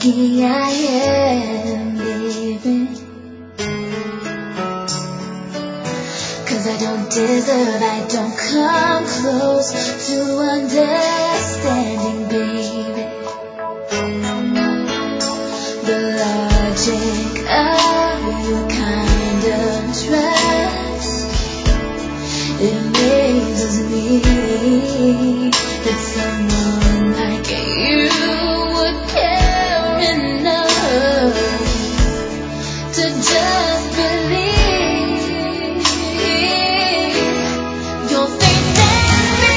lucky I am, baby. 'Cause I don't deserve, I don't come close to understanding, baby. The logic of your kind of trust, it amazes me that someone like you would care enough to just believe your faith in me.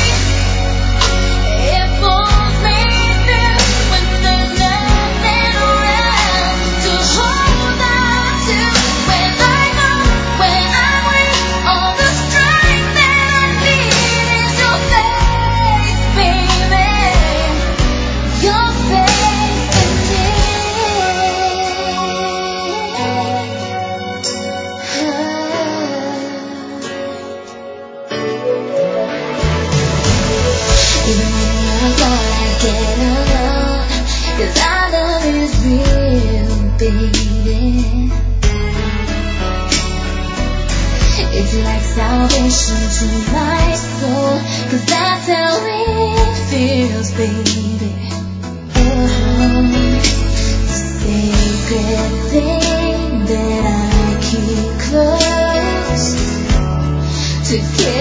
It pulls me through when there's nothing around to hold on to. When I know, when I'm weak, all the strength that I need is your faith, baby. Your faith in me. Even when you're gone, I get along, 'cause our love is real, baby. It's like salvation to my soul, 'cause that's how it feels, baby. The sacred thing that I keep close to